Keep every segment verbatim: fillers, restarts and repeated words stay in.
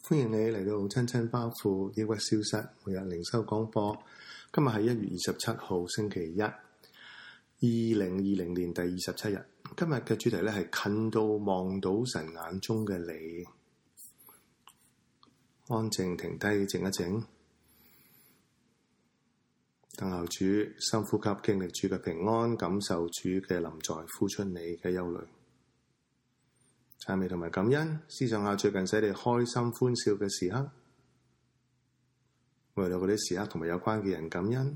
歡迎你嚟到親親包袱抑鬱消失每日靈修廣播。今日係一月二十七號星期一，二零二零年第二十七日。今日嘅主題咧係近到望到神眼中嘅你。安靜停低，靜一靜，等候主，深呼吸，經歷主嘅平安，感受主嘅臨在，呼出你嘅憂慮。讚美同埋感恩，思想下最近使你開心歡笑嘅時刻，為到嗰啲時刻同埋有關嘅人感恩，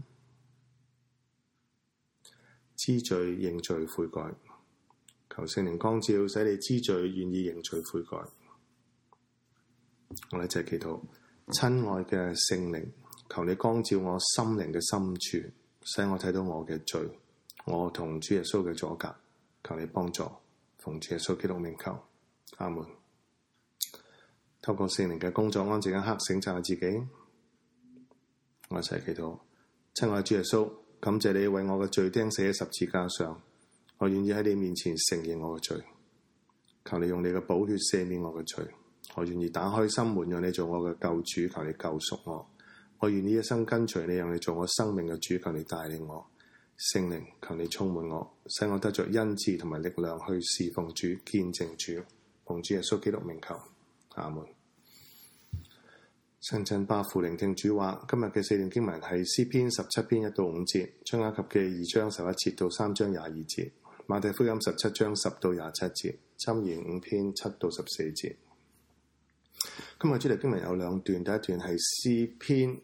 知罪認罪悔改，求聖靈光照，使你知罪願意認罪悔改。我哋一齊祈禱，親愛嘅聖靈，求你光照我心靈嘅深處，使我睇到我嘅罪，我同主耶穌嘅阻隔，求你幫助，奉主耶穌基督名求。阿門。透過聖靈嘅工作，安靜一刻省察自己。我一齊祈禱，親愛主耶穌，感謝你為我嘅罪釘死喺十字架上，我願意喺你面前承認我嘅罪，求你用你嘅寶血赦免我嘅罪，我願意打開心門讓你做我嘅救主，求你救贖我，我願意一生跟隨你，讓你做我生命嘅主，求你帶領我。聖靈，求你充滿我，使我得着恩賜同埋力量去侍奉主、見證主。奉主耶穌基督名求，阿門。親親巴父聆聽主話，今日嘅四段經文係詩篇十七篇一到五節，出埃及記二章十一節到三章廿二節，馬太福音十七章十到廿七節，箴言五篇七到十四節。今日主題經文有兩段，第一段係詩篇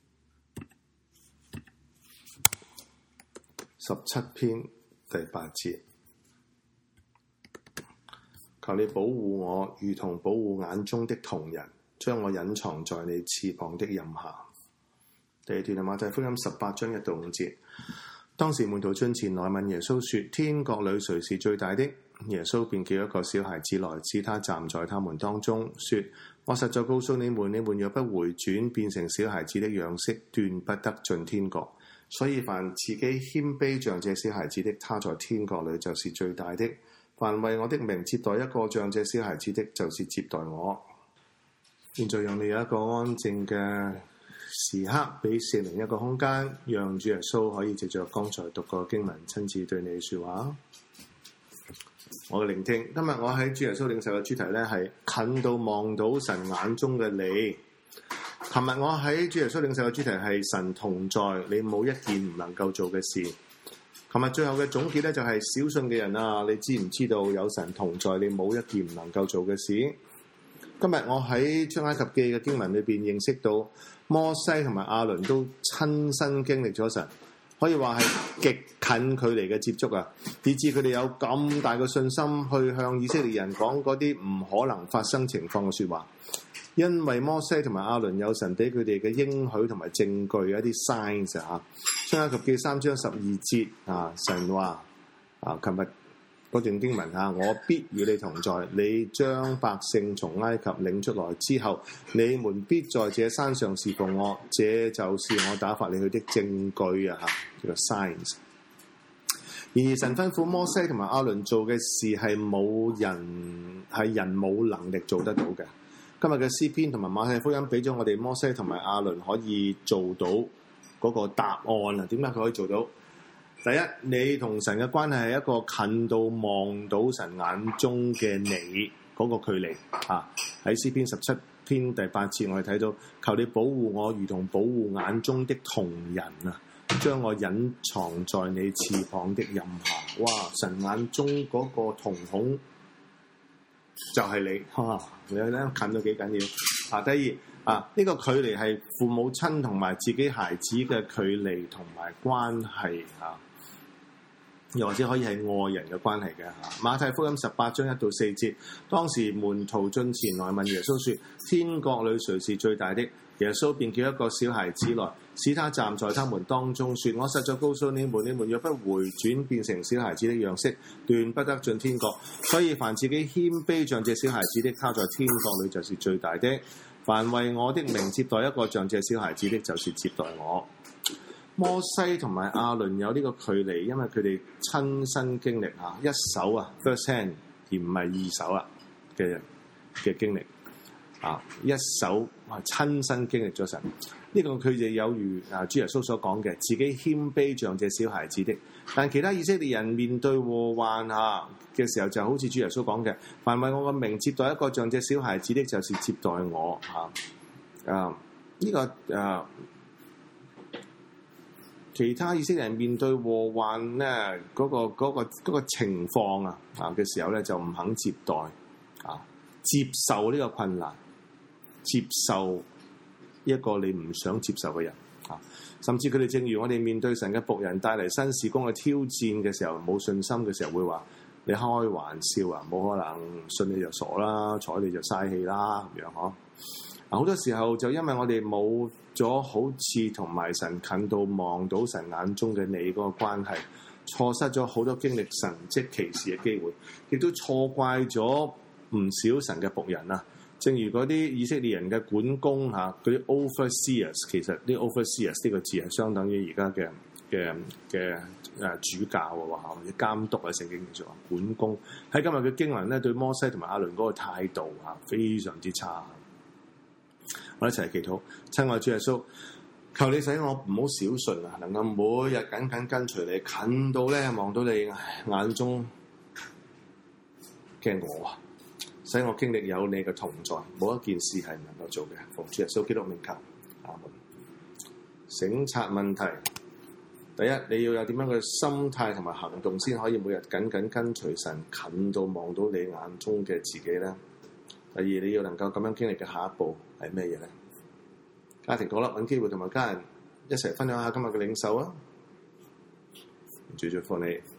十七篇第八節。求你保護我，如同保護眼中的瞳人，將我隱藏在你翅膀的蔭下。第二段係馬太福音十八章一到五節。當時門徒進前來問耶穌說：天國裏誰是最大的？耶穌便叫一個小孩子來，使他站在他們當中，說：我實在告訴你們，你們若不回轉，變成小孩子的樣式，斷不得進天國。所以凡自己謙卑像這小孩子的，他在天國裏就是最大的。凡為我的名接待一個像這小孩子的，就是接待我。現在讓你有一個安靜嘅時刻，俾聖靈一個空間，讓主耶穌可以藉着剛才讀過經文，親自對你說話。我嘅聆聽，今日我喺主耶穌領受嘅主題呢，係近到望到神眼中嘅你。琴日我喺主耶穌領受嘅主題係神同在，你冇一件唔能夠做嘅事。琴日最後嘅總結咧，就係小信嘅人啊，你知唔知道有神同在，你冇一件唔能夠做嘅事？今日我喺出埃及記嘅經文裏邊認識到摩西同埋亞倫都親身經歷咗神，可以話係極近距離嘅接觸啊，以致佢哋有咁大嘅信心去向以色列人講嗰啲唔可能發生情況嘅說話。因為摩西同埋亞倫有神俾佢哋嘅應許同埋證據，一啲 signs 啊，出埃及記三章十二節啊，神話啊，琴日嗰段經文啊，我必與你同在，你將百姓從埃及領出來之後，你們必在這山上侍奉我，這就是我打發你去的證據啊，叫做 signs。然而神吩咐摩西同埋亞倫做嘅事係冇人係人冇能力做得到嘅。今日嘅詩篇同埋馬太福音俾咗我哋摩西同埋亞倫可以做到嗰個答案啊！點解佢可以做到？第一，你同神嘅關係係一個近到望到神眼中嘅你嗰個距離啊！喺詩篇十七篇第八節，我哋睇到求你保護我，如同保護眼中的瞳人啊！將我隱藏在你翅膀的蔭下。哇！神眼中嗰個瞳孔就係你，哈、啊！你睇近到幾緊要啊？第二啊，呢、這個距離係父母親同埋自己孩子嘅距離同埋關係啊，又或者可以係愛人嘅關係嘅嚇。馬太福音十八章一到四節，當時門徒進前來問耶穌說：天國裏誰是最大的？耶穌便叫一個小孩子來，使他站在他們當中，說：我實在告訴你們，你們若不回轉，變成小孩子的樣式，斷不得進天國。所以凡自己謙卑像這小孩子的，他在天國裏就是最大的。凡為我的名接待一個像這小孩子的，就是接待我。摩西同埋亞倫有呢個距離，因為佢哋親身經歷嚇一手啊 first hand，而唔係二手啊嘅嘅經歷。 啊，一手啊親身經歷咗神。呢、這個佢哋有如啊主耶穌所講嘅，自己謙卑像這小孩子的。但其他以色列人面對禍患嚇嘅時候，就好似主耶穌講嘅，凡為我嘅名接待一個像這小孩子的，就是接待我嚇。啊，呢、這個啊，其他以色列人面對禍患咧，嗰、那個嗰、那個那個情況啊啊嘅時候咧，就唔肯接待啊，接受呢個困難，接受一個你唔想接受嘅人啊，甚至佢哋正如我哋面對神嘅僕人帶嚟新事工嘅挑戰嘅時候，冇信心嘅時候，會話你開玩笑啊，冇可能，信你就傻啦，睬你就嘥氣啦咁樣嗬。啊，好多時候就因為我哋冇咗好似同埋神近到望到神眼中嘅你嗰個關係，錯失咗好多經歷神蹟奇事嘅機會，亦都錯怪咗唔少神嘅僕人啊。正如嗰啲以色列人嘅管工嚇，嗰啲 overseers， 其實啲 overseers 呢個字係相當於而家嘅嘅嘅誒主教啊，或者監督啊，聖經叫做管工。喺今日嘅經文咧，對摩西同埋亞倫嗰個態度嚇非常之差。我哋一齊祈禱，親愛主耶穌，求你使我唔好小信啊，能夠每日緊緊跟隨你，近到咧望到你眼中嘅我啊！使我經歷有你嘅同在，冇一件事係唔能夠做嘅。奉主耶穌基督名求，阿門。省察問題：第一，你要有點樣嘅心態同埋行動，先可以每日緊緊跟隨神，近到望到你眼中嘅自己咧。第二，你要能夠咁樣經歷嘅下一步係咩嘢咧？家庭角落揾機會同埋家人一齊分享下今日嘅領受啊！主祝福你。